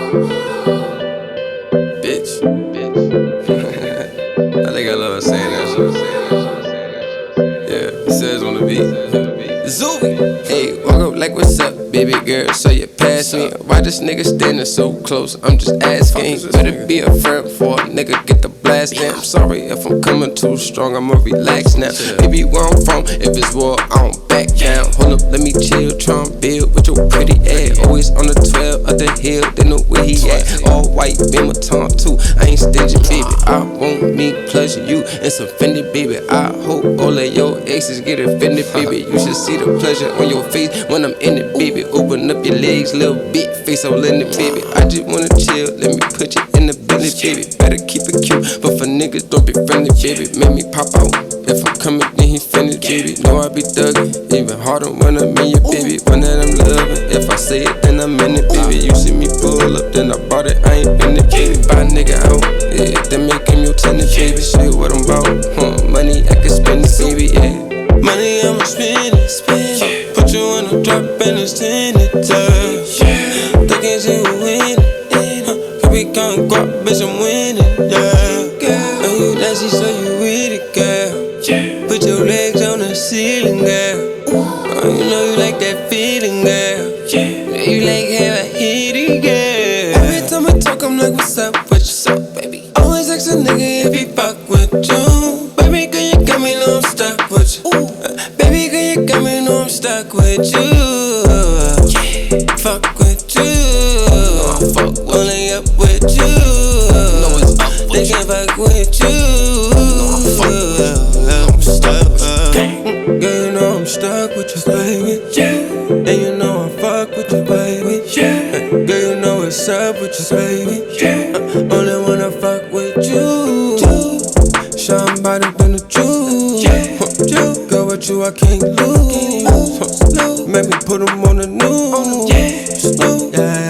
Bitch. I think I love saying that shit. Yeah, it says on the beat. Zoo. Hey, walk up like, what's up, baby girl? So you pass me. Why this nigga standing so close? I'm just asking. Better be a friend for a nigga, get the blast in. I'm sorry if I'm coming too strong, I'ma relax now. Baby, where I'm from, if it's war, I don't back down. Hold up, let me chill, tryna build with your pretty ass. Always on the 12 of the hill, they know where he at. All white, been my tongue too. I ain't stingy, baby. I want me plus you and some Fendi, baby. I hope all of your exes get offended, baby. You should see the pleasure on your face when I'm in it, baby. Open up your legs, little big face all in it, baby. I just wanna chill, let me put you in the belly, baby. Better keep it cute, but for niggas don't be friendly, baby. Make me pop out. If I'm coming, then he finished, baby. Know I be thuggin', even harder when I'm in your baby. One that I'm loving, if I say it, then I'm in it, baby. You see me pull up, then I bought it, I ain't been it, baby. Buy a nigga out, yeah, then make him your tenant, baby. Shit, what I'm about, money I can spend it, baby, yeah. Money I'ma spend it, put you in a drop and it's tinted, Thinking she will win it, Could be gon' guap, bitch, I'm winning, yeah. And you nasty, so you with it, girl. Put your legs on the ceiling, girl. You know you like that feeling, girl. You like how I hit it, girl. Every time I talk, I'm like, what's up, baby? Always ask a nigga if he fuck with you. Baby, girl, you got me, know I'm stuck with you. Baby, girl, you got me, know I'm stuck with you. Fuck with you. Only up with you. They can't fuck with you. I'm stuck. Girl, you know I'm stuck with you, baby. And you know I fuck with you, baby. Girl, you know what's up with you, baby. Only wanna fuck with you. Somebody than the truth. Girl, with you I can't lose. Make me put 'em on the news. Yeah.